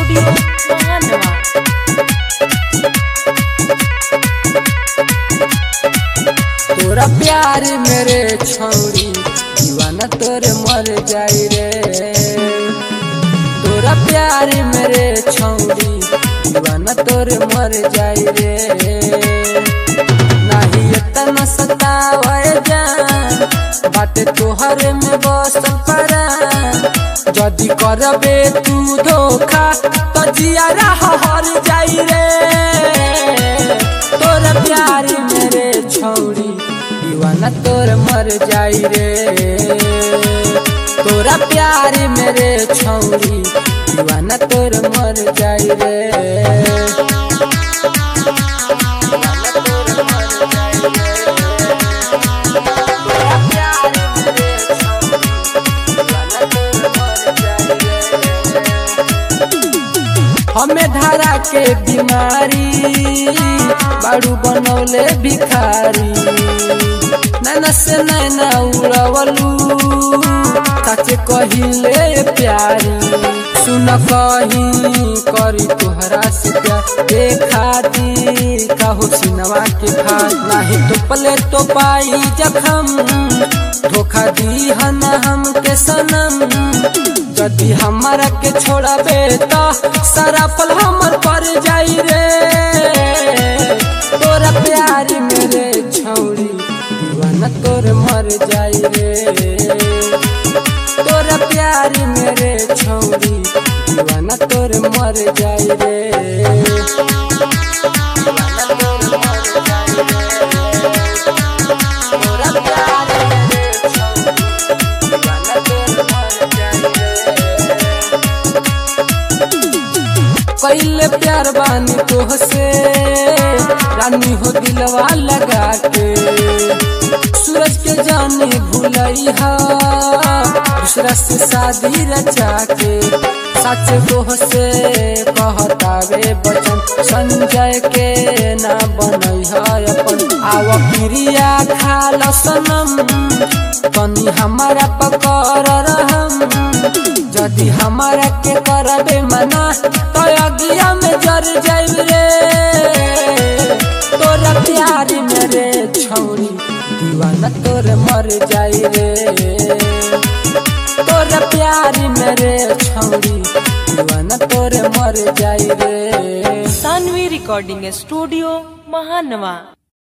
Studio महानवा। तोरा प्यार मेरे छौरी दीवाना तोरे मर जाई रे। तोरा प्यार मेरे छौरी दीवाना तोरे मर जाई रे। नाही इतना सतावे जान बाटे तोहरे में बसल परान। जदी करबे तू धोखा तो जियारा हर जाई रे। तोरा प्यार मेरे छौरी दीवाना तोर मर जाई रे। तोरा प्यार मेरे छौरी दीवाना तोर मर जाई रे। हमें धारा के बीमारी बाड़ू बनौले भिखारी। नैना से नैना उड़वलू सच कहिले प्यारी। सुन कहीं करी तोहरा से प्यार देखा दी कहो सिनवा के भाग। नहीं तो पले तो पाई जखम धोखा दी हन हम के सनम। जदी हमारा के छोड़बे तो सारा पल हमर पर जाई रे। तोरा प्यार मेरे छौरी दीवाना तोर मर जाई रे। तोरा प्यार मेरे छौरी दीवाना तोर मर जाई रे। पहले प्यार बानी तोहसे रानी हो दिलवा लगा के। सूरज के जाने भूलई हा दूसरा से शादी रचा के। सच तोहसे कहतावे बचन संजय के ना बनई है अपन। आव प्रिया खाला सनम तनी हमारा पकड़ रहम। जदी हमारा के करबे मना तो अगिया में जर जाइब रे। तोरा प्यार मेरे छौरी दीवाना तोरे मर जाई रे। तोरा प्यार मेरे छौरी दीवाना तोरे मर जाई रे। Sanvi recording studio महानवा।